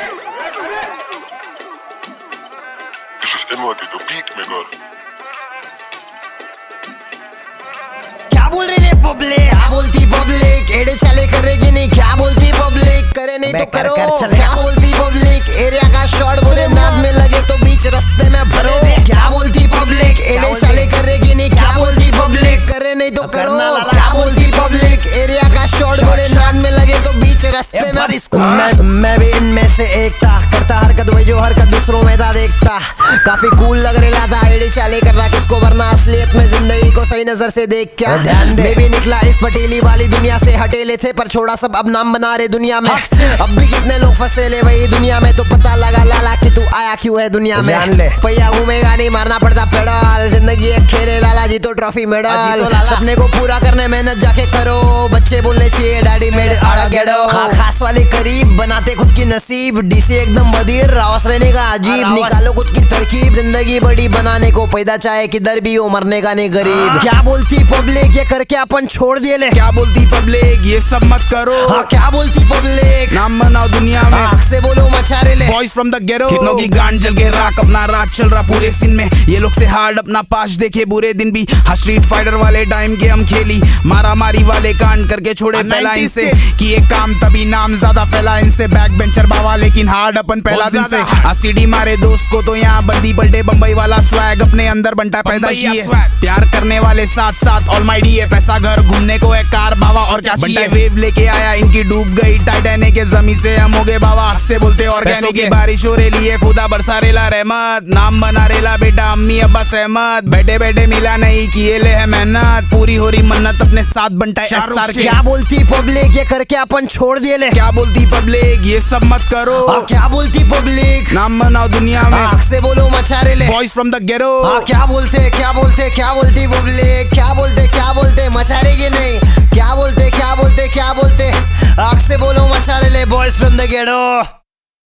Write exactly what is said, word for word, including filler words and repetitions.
This is niimoodi beatmaker. क्या बोल रही है पब्लिक, क्या बोलती पब्लिक, एड़े चले करेगी नहीं, क्या बोलती पब्लिक, करे नहीं तो करो, क्या बोलती पब्लिक, एरिया का शॉट बोले नाद में लगे तो बीच रास्ते में भरो, क्या बोलती पब्लिक, एड़े चले करेगी नहीं, क्या बोलती पब्लिक, करे नहीं तो करो, क्या बोलती पब्लिक, एरिया का शॉट बोले नाद में लगे तो बीच रास्ते में। मैं मैं भी इनमें से एक था, करता हरकत वही जो हरकत दूसरों में था देखता, काफी कूल लग रहा था, एड़े चाले कर रहा किसको, वरना असलियत में जिंदगी को सही नजर से देख क्या ध्यान दे भी निकला इस पटेली वाली दुनिया से, हटेले थे पर छोड़ा सब अब नाम बना रहे दुनिया में, अब भी कितने लोग फंसे ले वही दुनिया में, तो पता लगा लाला कि तू आया क्यों है दुनिया में, जान ले पैया घूमेगा नहीं मारना पड़ता पेडल, जिंदगी एक खेले लाला जी तो ट्रॉफी मेडल, सपने को पूरा करने मेहनत जाके करो, बच्चे बोलने चाहिए डैडी मेरे आड़ा गेडो, खास वाले करीब बनाते खुद की नसीब, डीसी एकदम बदीर रावस रहने का अजीब, निकालो खुद की तरकीब, जिंदगी बड़ी बनाने को पैदा चाहे किधर भी हो, मरने का नहीं गरीब। क्या बोलती पब्लिक, ये करके अपन छोड़ दिए ले, क्या बोलती पब्लिक, ये सब मत करो, हाँ क्या बोलती पब्लिक, नाम बनाओ दुनिया में, आँख से बोलो मचारे ले, बॉयज फ्रॉम द गेरो, कितनों की गांड जल के राख, अपना राज चल रहा पूरे सीन में, ये लोग से हार्ड अपना पास देखे बुरे दिन भी, हाँ स्ट्रीट फाइटर वाले टाइम के हम खेली, मारा मारी वाले कांड करके छोड़े पहला इनसे, कि ये काम तभी नाम ज्यादा फैला इनसे, बैक बेंचर बाबा लेकिन हार्ड अपन पहला दिन से, सीडी मारे दोस्त को तो यहाँ बंदी पलटे, बम्बई वाला स्वैग अपने अंदर बनता पैदा ही है, प्यार करने वाले साथ साथ ऑलमाइटी है, पैसा घर घूमने को है कार बाबा और क्या चाहिए, वेव लेके आया इनकी डूब गई टाइटैनिक के जमी से, हम हो गए बाबा से बोलते ऑर्गेनिक के, बारिश हो रही है खुदा बरसा रेला रहमत, नाम बना रेला बेटा अम्मी अब्बा सहमत, बैठे बैठे मिला नहीं किए ले है मेहनत, पूरी हो रही मन्नत अपने साथ बनता है एसआर के। क्या बोलती पब्लिक, ये करके अपन छोड़ दिए ले, क्या बोलती पब्लिक, ये सब मत करो, क्या बोलती पब्लिक, नाम बनाओ दुनिया में, आँख से बोलो मचारे ले, बॉयज फ्रॉम द गेरो, क्या बोलते क्या बोलते क्या बोलती पब्लिक, क्या बोलते क्या बोलते मचारेगी नहीं, क्या बोलते क्या बोलते क्या बोलते, आँख से बोलो मचारे ले, बॉयज फ्रॉम द गेरो।